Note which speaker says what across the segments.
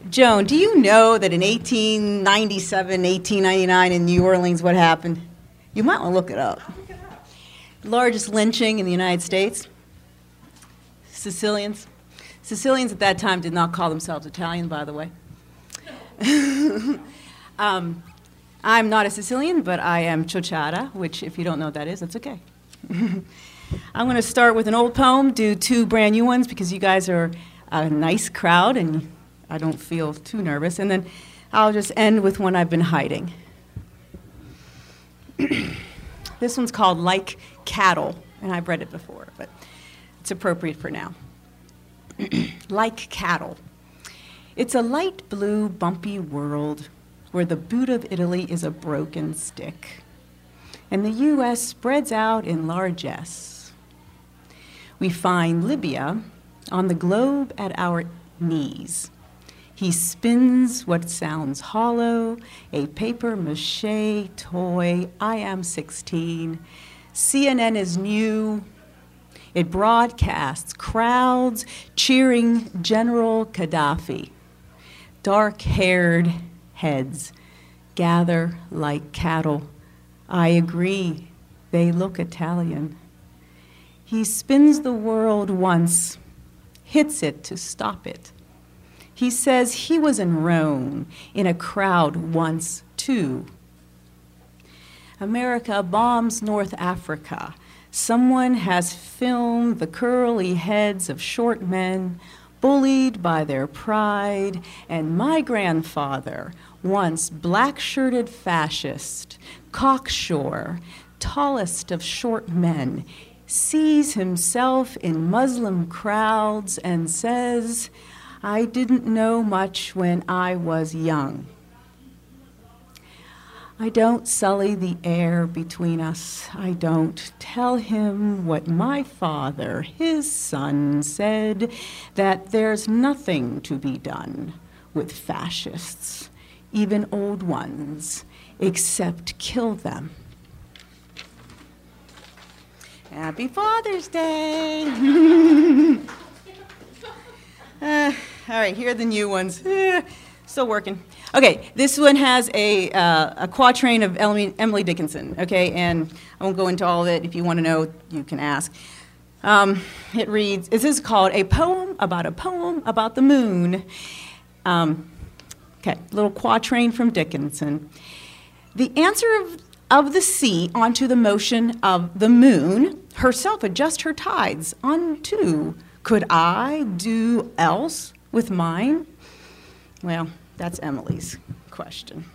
Speaker 1: Joan, do you know that in 1897, 1899 in New Orleans, what happened? You might want to look it up. Largest lynching in the United States. Sicilians. Sicilians at that time did not call themselves Italian, by the way. I'm not a Sicilian, but I am Ciociara, which if you don't know what that is, that's okay. I'm going to start with an old poem, do two brand new ones because you guys are a nice crowd and I don't feel too nervous. And then I'll just end with one I've been hiding. This one's called Like Cattle, and I've read it before, but it's appropriate for now. Like cattle. It's a light blue, bumpy world where the boot of Italy is a broken stick, and the U.S. spreads out in largesse. We find Libya on the globe at our knees. He spins what sounds hollow, a papier-mâché toy. I am 16. CNN is new. It broadcasts crowds cheering General Gaddafi. Dark-haired heads gather like cattle. I agree, they look Italian. He spins the world once, hits it to stop it. He says he was in Rome in a crowd once, too. America bombs North Africa. Someone has filmed the curly heads of short men bullied by their pride, and my grandfather, once black-shirted fascist, cocksure, tallest of short men, sees himself in Muslim crowds and says, I didn't know much when I was young. I don't sully the air between us. I don't tell him what my father, his son, said, that there's nothing to be done with fascists, even old ones, except kill them. Happy Father's Day! All right, here are the new ones. Still working. Okay, this one has a quatrain of Emily Dickinson, okay, and I won't go into all of it. If you want to know, you can ask. It reads, this is called A Poem About the Moon. Okay, little quatrain from Dickinson. The answer of the sea onto the motion of the moon, herself adjust her tides unto. Could I do else with mine? Well, that's Emily's question.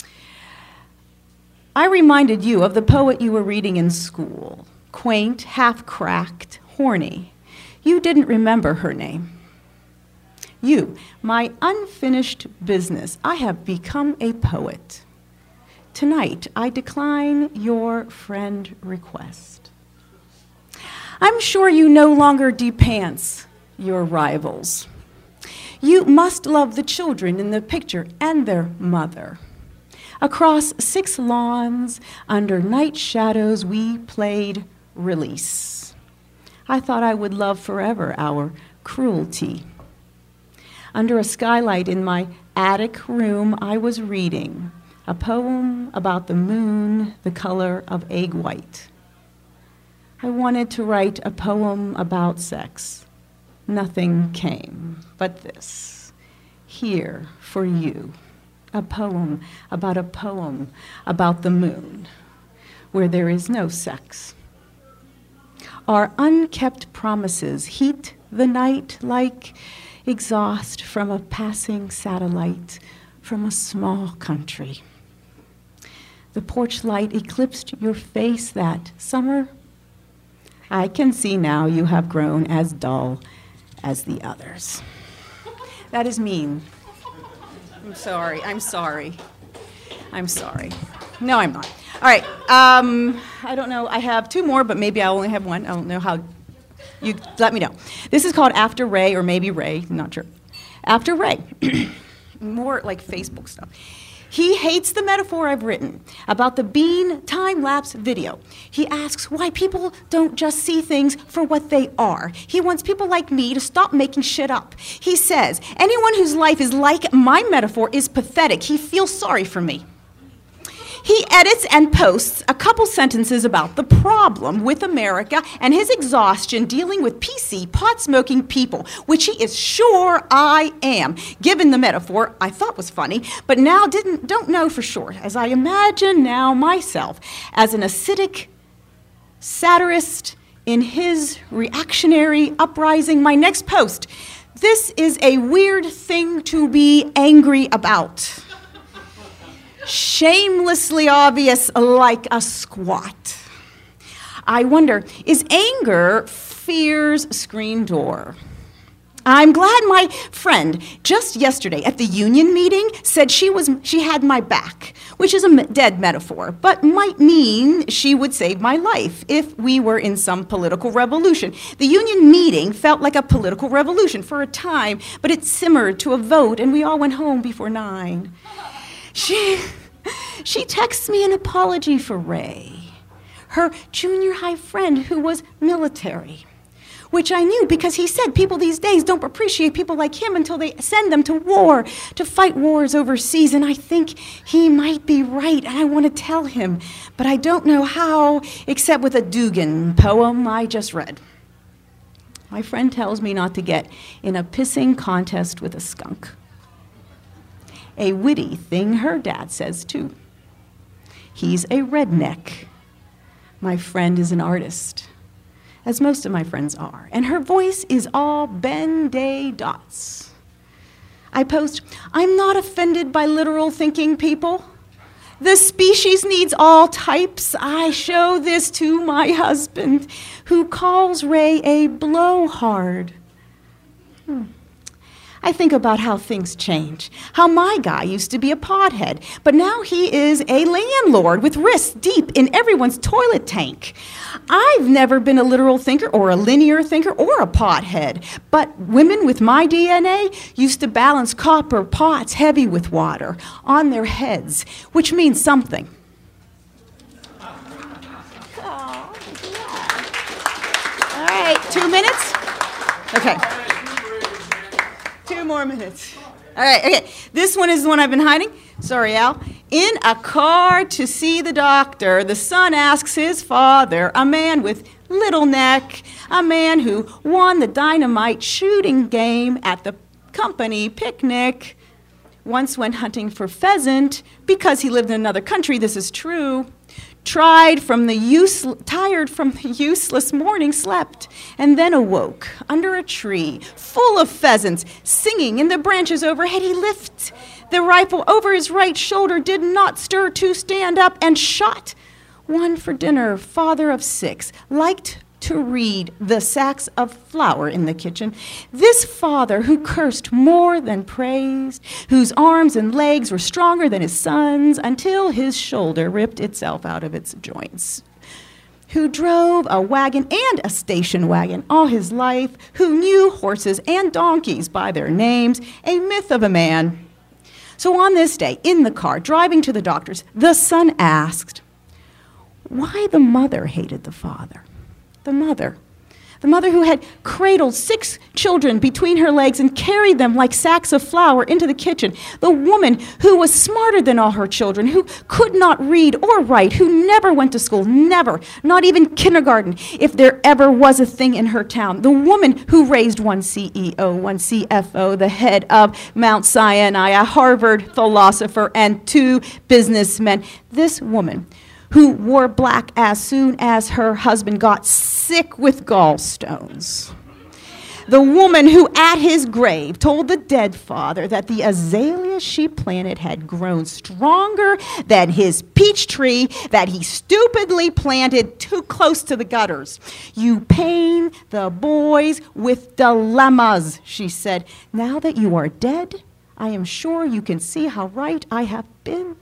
Speaker 1: I reminded you of the poet you were reading in school, quaint, half-cracked, horny. You didn't remember her name. You, my unfinished business, I have become a poet. Tonight, I decline your friend request. I'm sure you no longer depants your rivals. You must love the children in the picture and their mother. Across 6 lawns, under night shadows, we played release. I thought I would love forever our cruelty. Under a skylight in my attic room, I was reading a poem about the moon, the color of egg white. I wanted to write a poem about sex. Nothing came but this, here for you, a poem about the moon, where there is no sex. Our unkept promises heat the night like exhaust from a passing satellite from a small country. The porch light eclipsed your face that summer. I can see now you have grown as dull as the others. That is mean. I'm sorry. No, I'm not. All right. I don't know. I have 2 more, but maybe I only have 1. I don't know how. You let me know. This is called After Ray, or maybe Ray. I'm not sure. After Ray. More like Facebook stuff. He hates the metaphor I've written about the bean time-lapse video. He asks why people don't just see things for what they are. He wants people like me to stop making shit up. He says, anyone whose life is like my metaphor is pathetic. He feels sorry for me. He edits and posts a couple sentences about the problem with America and his exhaustion dealing with PC, pot-smoking people, which he is sure I am, given the metaphor I thought was funny, but now don't know for sure, as I imagine now myself as an acidic satirist in his reactionary uprising. My next post, this is a weird thing to be angry about. Shamelessly obvious like a squat. I wonder, is anger fear's screen door? I'm glad my friend just yesterday at the union meeting said she had my back, which is a dead metaphor, but might mean she would save my life if we were in some political revolution. The union meeting felt like a political revolution for a time, but it simmered to a vote and we all went home before 9. She texts me an apology for Ray, her junior high friend who was military, which I knew because he said people these days don't appreciate people like him until they send them to war, to fight wars overseas, and I think he might be right, and I want to tell him, but I don't know how, except with a Dugan poem I just read. My friend tells me not to get in a pissing contest with a skunk. A witty thing her dad says, too. He's a redneck. My friend is an artist, as most of my friends are, and her voice is all Ben-Day dots. I post, I'm not offended by literal thinking people. The species needs all types. I show this to my husband, who calls Ray a blowhard. I think about how things change, how my guy used to be a pothead, but now he is a landlord with wrists deep in everyone's toilet tank. I've never been a literal thinker or a linear thinker or a pothead, but women with my DNA used to balance copper pots heavy with water on their heads, which means something. Oh, yeah. All right, 2 minutes? Okay. 2 more minutes. All right, okay. This one is the one I've been hiding. Sorry, Al. In a car to see the doctor, the son asks his father, a man with little neck, a man who won the dynamite shooting game at the company picnic, once went hunting for pheasant because he lived in another country, this is true, tired from the useless morning, slept, and then awoke under a tree full of pheasants singing in the branches overhead. He lifted the rifle over his right shoulder, did not stir to stand up, and shot one for dinner. Father of 6, liked to read the sacks of flour in the kitchen. This father who cursed more than praised, whose arms and legs were stronger than his son's until his shoulder ripped itself out of its joints, who drove a wagon and a station wagon all his life, who knew horses and donkeys by their names, a myth of a man. So on this day, in the car, driving to the doctor's, the son asked why the mother hated the father. The mother who had cradled 6 children between her legs and carried them like sacks of flour into the kitchen. The woman who was smarter than all her children, who could not read or write, who never went to school, never, not even kindergarten, if there ever was a thing in her town. The woman who raised one CEO, one CFO, the head of Mount Sinai, a Harvard philosopher, and 2 businessmen. This woman who wore black as soon as her husband got sick with gallstones. The woman who at his grave told the dead father that the azaleas she planted had grown stronger than his peach tree that he stupidly planted too close to the gutters. You pain the boys with dilemmas, she said. Now that you are dead, I am sure you can see how right I have been.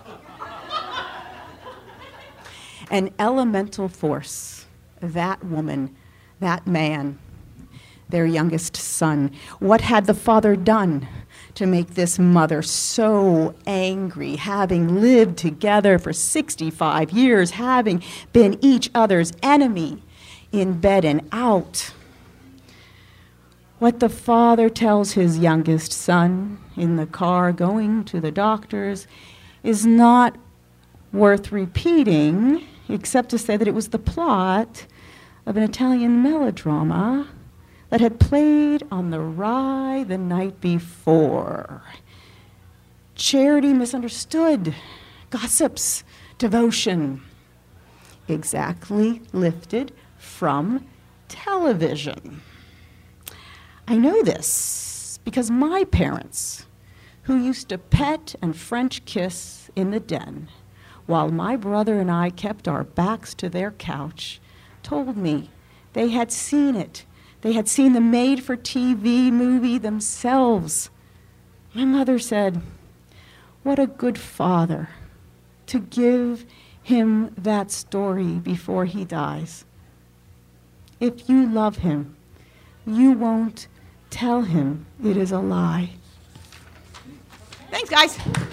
Speaker 1: An elemental force, that woman, that man, their youngest son. What had the father done to make this mother so angry, having lived together for 65 years, having been each other's enemy in bed and out. What the father tells his youngest son in the car going to the doctor's is not worth repeating, except to say that it was the plot of an Italian melodrama that had played on the Rye the night before. Charity misunderstood, gossips, devotion, exactly lifted from television. I know this because my parents, who used to pet and French kiss in the den while my brother and I kept our backs to their couch, told me they had seen it. They had seen the made-for-TV movie themselves. My mother said, "What a good father to give him that story before he dies. If you love him, you won't tell him it is a lie." Thanks, guys.